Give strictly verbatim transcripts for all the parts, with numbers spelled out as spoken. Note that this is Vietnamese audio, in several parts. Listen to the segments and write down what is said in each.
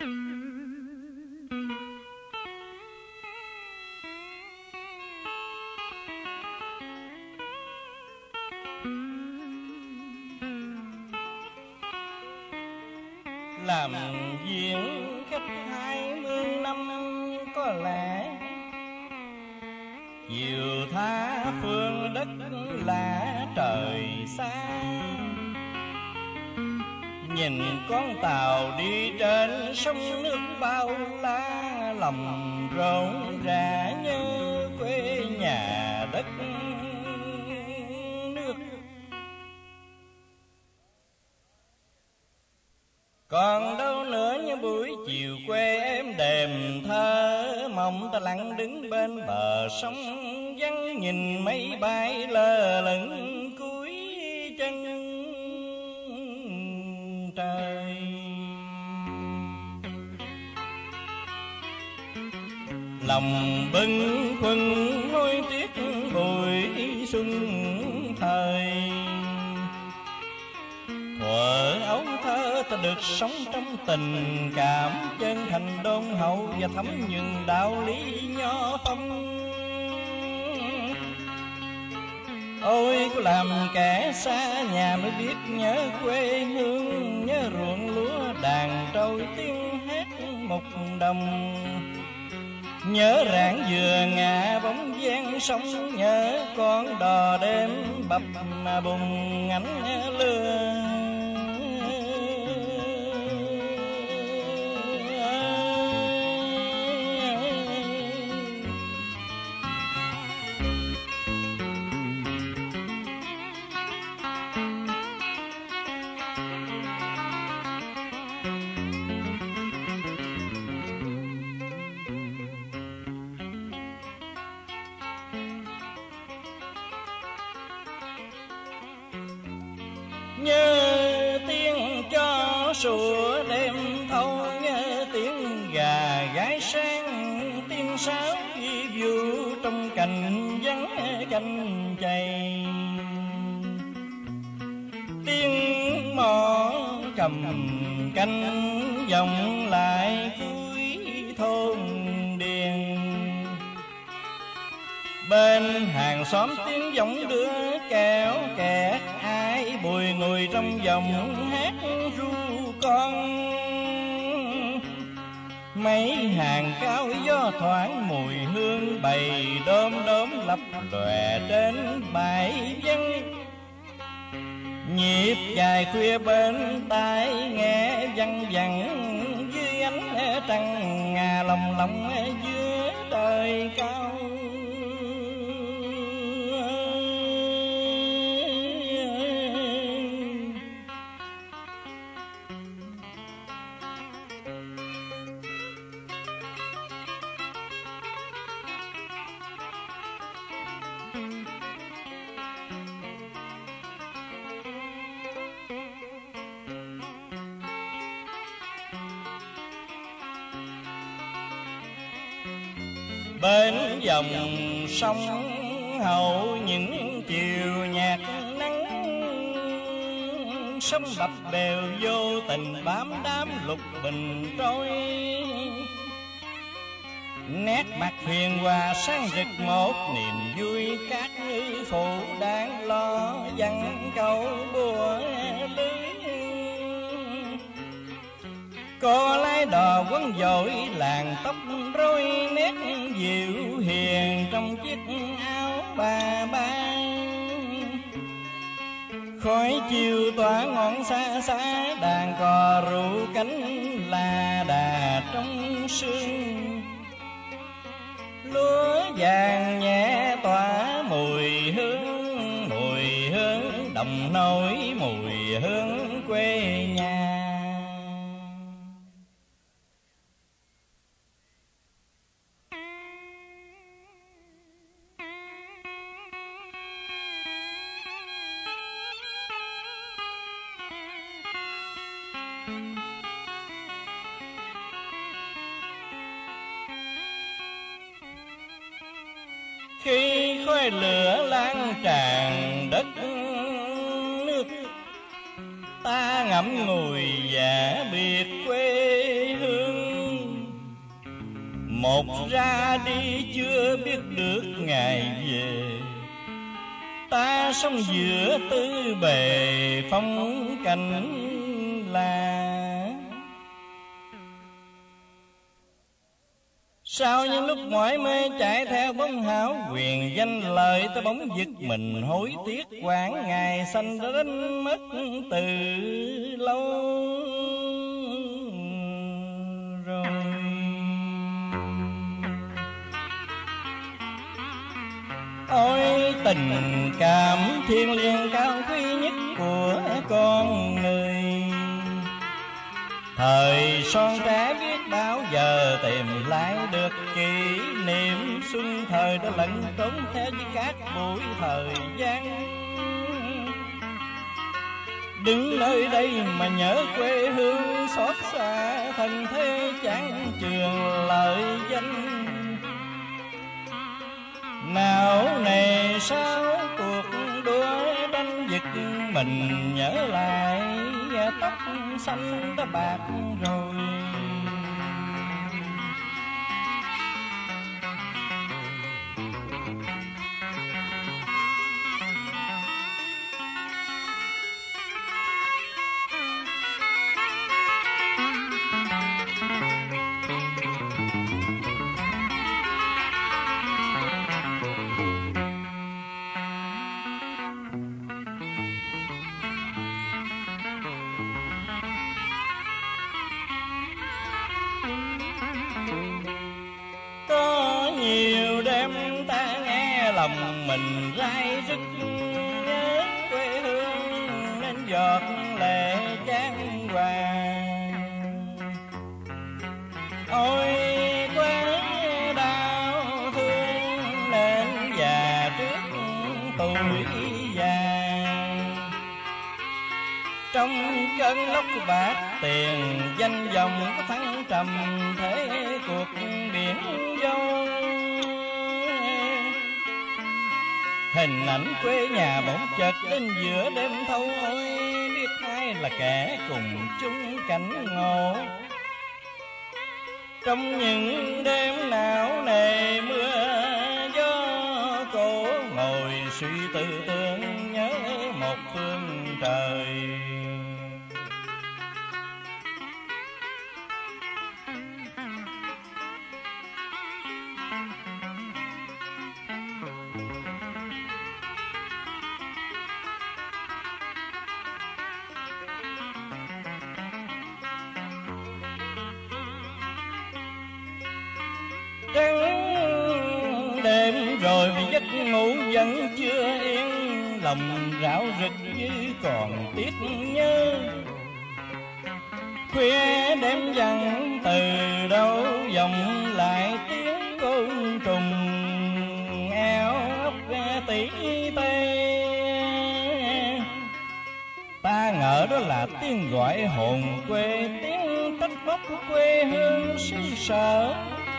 Làm diễn khách hai mươi năm có lẽ chiều tha phương đất lạ trời xa. Nhìn con tàu đi trên sông nước bao la, lòng rộn rã nhớ quê nhà đất nước. Còn đâu nữa như buổi chiều quê em đềm thơ, mong ta lặng đứng bên bờ sông vắng, nhìn mây bay lơ lửng cuối chân trời. Lòng bâng khuâng hối tiếc buổi xuân thời, thuở ấu thơ ta được sống trong tình cảm chân thành đôn hậu và thấm nhuần đạo lý nho phong. Ôi có làm kẻ xa nhà mới biết nhớ quê hương, nhớ ruộng lúa đàn trâu tiếng hát một đồng, nhớ rạng dừa ngả bóng dáng sông, nhớ con đò đêm bập mà bùng ánh lửa. Nhớ tiếng chó sủa đêm thâu, nhớ tiếng gà gáy sáng, tiếng sáo ghi vu trong cành vắng canh chày, tiếng mõ cầm canh vọng lại cuối thôn điền. Bên hàng xóm tiếng giọng đứa kéo kẹt, ai bùi ngùi trong vòng hát ru con. Mấy hàng cao gió thoảng mùi hương bầy đom đóm lập lòe trên bãi vắng. Nhịp dài khuya bên tai nghe văng vẳng, dưới ánh trăng ngà lòng lòng giữa trời cao. Bên dòng sông hậu những chiều nhạt nắng, sông bập bèo vô tình bám đám lục bình trôi. Nét mặt hiền hòa sáng rực một niềm vui, các ngư phụ đang lo dằn câu bùa lưới. Cô lái đò quấn dội làng tóc rối, nét dịu hiền trong chiếc áo bà ba. Khói chiều tỏa ngọn xa xa, đàn cò ru cánh là đà trong sương. Lúa vàng nhẹ tỏa mùi hương, mùi hương đồng nổi, mùi hương quê nhà. Khi khói lửa lan tràn đất nước, ta ngậm ngùi giả biệt quê hương. một ra đi chưa biết được ngày về. Ta sống giữa tư bề phong cảnh là sau những lúc mỏi mê chạy theo bóng hão quyền danh lợi, ta bỗng giật mình hối tiếc quãng ngày xanh đã đánh mất từ lâu rồi. Ôi tình cảm thiêng liêng cao quý nhất của con người, thời son trẻ biết bao giờ tìm lại được kỷ niệm xuân thời đã lẫn trốn theo với các buổi thời gian. Đứng nơi đây mà nhớ quê hương xót xa thân thế chẳng trường lợi danh. Nào này sao cuộc đua đánh giật mình nhớ lại tóc xanh đã bạc rồi. Lòng mình rai rứt nhớ quê hương nên giọt lệ chan hòa. Ôi quá đau thương nên già trước tuổi già. Trong cơn lốc bạc tiền danh vọng có thăng trầm thế cuộc biển dâu. Hình ảnh quê nhà bỗng chợt đến giữa đêm thâu. Ôi biết ai là kẻ cùng chung cảnh ngộ trong những đêm não nề mưa gió cổ. Ngồi suy tư tương nhớ một phương trời. Trắng đêm rồi vì giấc ngủ vẫn chưa yên, lòng rạo rực như còn tiếc nhớ. Khuya đêm dần từ đâu vọng lại tiếng côn trùng eo ốc tỉ tê. Ta ngỡ đó là tiếng gọi hồn quê, tiếng trách móc của quê hương xứ sở.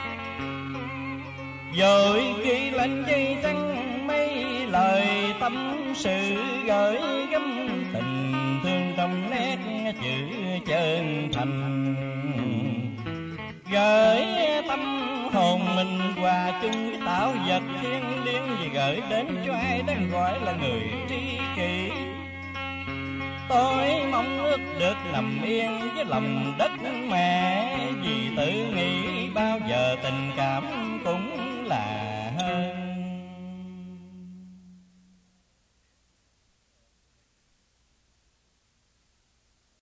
Rồi ghi lên dây trắng mấy lời tâm sự gửi gắm tình thương trong nét chữ chân thành. Gửi tâm hồn mình hòa chung với tạo vật thiêng liêng, vì gửi đến cho ai đang gọi là người tri kỷ. Tôi mong ước được nằm yên với lòng đất mẹ, vì tự nghĩ bao giờ tình cảm cùng